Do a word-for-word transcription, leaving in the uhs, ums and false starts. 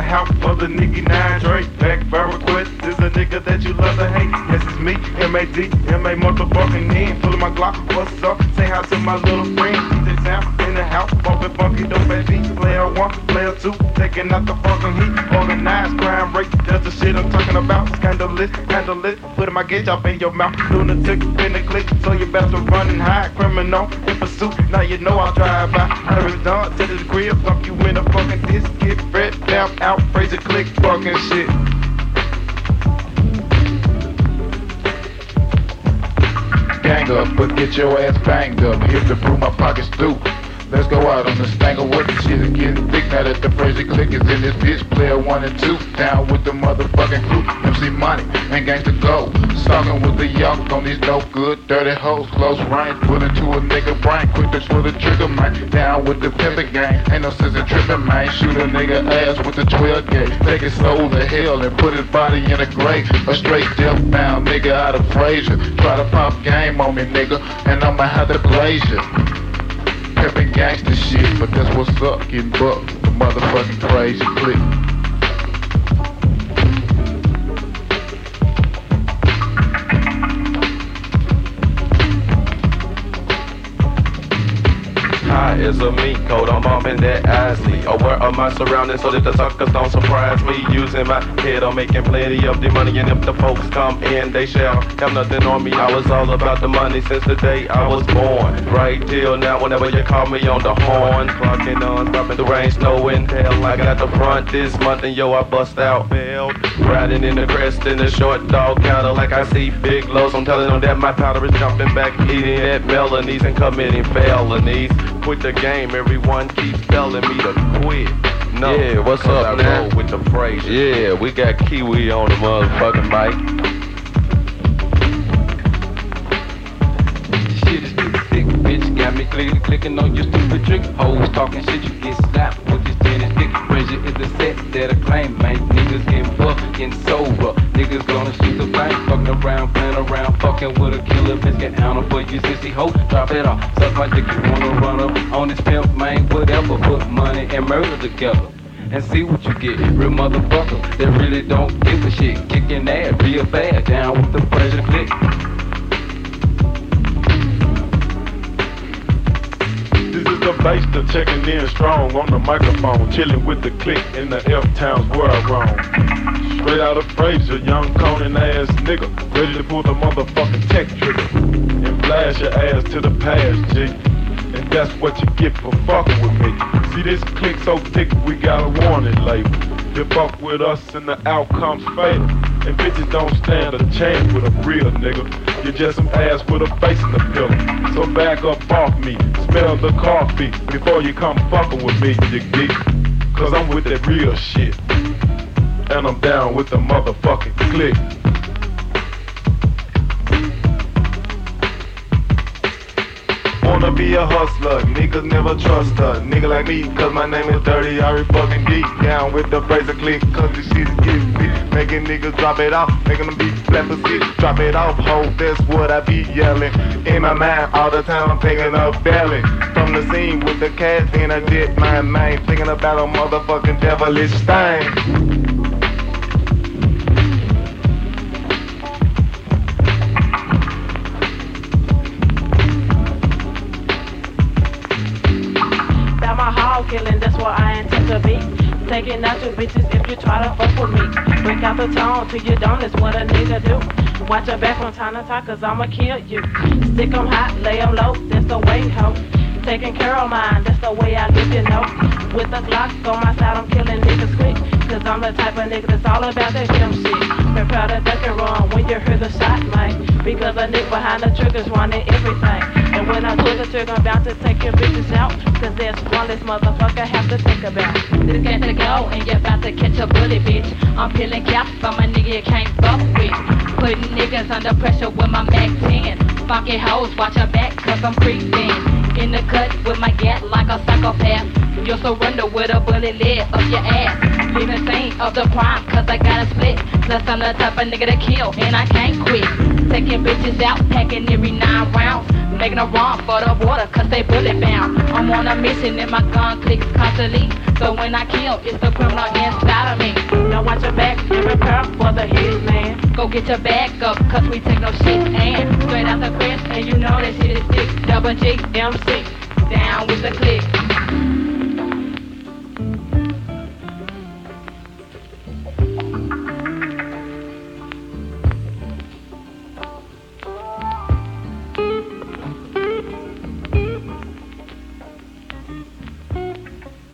the house for the nigga nine Dre. Back by request is a nigga that you love to hate. Yes, it's me, M A D, M A motherfucking N. Pulling my Glock, what's up? Say hi to my little friend. D J Sam in the house, bumping funky dope at beats. Player one, player two, taking out the fucking heat. Organized crime rate, that's the shit I'm talking about. Scandalous, scandalous, putting my gauge up in your mouth. Lunatic, in the click, so you better run and hide. Criminal in pursuit, now you know I'll drive by. Harris done to the crib, fuck you in a fucking disc. Get red, down, out, praise it, click, fucking shit. Gang up, but get your ass banged up. Hit to prove my pockets through. Let's go out on the stangle with the shit and get thick. Now that the crazy click is in this bitch, player one and two. Down with the motherfucking crew, M C Money and gang to go. Stalking with the young on these dope good, dirty hoes. Close range, put into a nigga brain. Quick to pull the trigger, man. Down with the pimpin' gang, ain't no sense in trippin', man. Shoot a nigga ass with the twelve gauge. Take his soul to hell and put his body in a grave. A straight death bound nigga out of Frazier. Try to pop game on me, nigga, and I'ma have to blaze you. Pimpin' gangsta shit, but that's what's up, getting bucked, the motherfucking crazy click. High as a meat coat, I'm bumping that Isley. Aware of my surroundings so that the suckers don't surprise me. Using my head, I'm making plenty of the money. And if the folks come in, they shall have nothing on me. I was all about the money since the day I was born. Right till now, whenever you call me on the horn. Clocking on, stopping the rain, snowing. Hell, I got the front this month and yo, I bust out bailed. Riding in the crest in the short dog counter like I see big lows. I'm telling them that my powder is jumping back, eating at melonies and committing felonies. Quit the game, everyone keeps telling me to quit. No, yeah, what's up, I man? roll with the phrase. Yeah, we got Kiwi on the motherfucking mic. Shit is too thick, bitch. Got me clearly clicking on your stupid trick. Hoes talking shit, you get slapped with this tennis dick. Pressure is the set that I claim, man. Niggas getting buffed, getting sober. Niggas gonna shoot the flame, fucking around, playing around, fucking with a killer bitch. Get down for you, sissy hoe. Drop it off, suck my dick. You wanna run up on this pimp, man? Whatever, put money and murder together. And see what you get, real motherfucker that really don't give a shit. Kicking ass real bad, down with the pressure click. This is the bass, the checking in strong on the microphone, chilling with the click in the F towns where I roam. Straight out of Frazier, young Conan ass nigga, ready to pull the motherfucking tech trigger and blast your ass to the past, G. And that's what you get for fucking with me. See this click so thick, we got a warning label. You fuck with us and the outcome's fatal. And bitches don't stand a chance with a real nigga. You're just some ass with a face in the pillow. So back up off me, smell the coffee before you come fucking with me, you geek. Cause I'm with that real shit. And I'm down with the motherfucking click. Wanna be a hustler, niggas never trust a nigga like me, cause my name is Dirty, Ari fucking deep. Down with the Fraser click, cause this shit is getting big. Making niggas drop it off, making them be flat for shit. Drop it off, ho, that's what I be yelling. In my mind, all the time I'm thinking of belly. From the scene with the cash, then I did my mind. Thinking about a motherfucking devilish thing. Killing, that's what I intend to be. Taking out your bitches if you try to fuck with me. Break out the tone till you don't, that's what a nigga do. Watch your back from time to time, cause I'ma kill you. Stick 'em hot, lay 'em low, that's the way, ho. Taking care of mine, that's the way I live, you know. With the Glock on my side, I'm killing niggas quick. Cause I'm the type of nigga that's all about that dumb shit. Prepare to duck and run when you hear the shot, man. Because a nigga behind the trigger's running everything. And when I pull the trigger, I'm about to take your bitches out. Cause there's one less motherfucker have to think about. This got to go and you're about to catch a bullet, bitch. I'm peeling caps from a nigga you can't fuck with. Putting niggas under pressure with my Mac ten. Funky hoes, watch your back cause I'm creeping. In the cut with my gat like a psychopath. You'll surrender with a bullet lead up your ass. be the scene of the crime, cause I got a split. Plus I'm the type of nigga to kill, and I can't quit. Taking bitches out, packing every nine rounds. Making a run for the water, cause they bullet bound. I'm on a mission and my gun clicks constantly. So when I kill, it's the criminal inside of me. Now watch your back and prepare for the hit, man. Go get your bag up, cause we take no shit. And straight out the crib, and you know that shit is sick. Double G, M C, down with the click.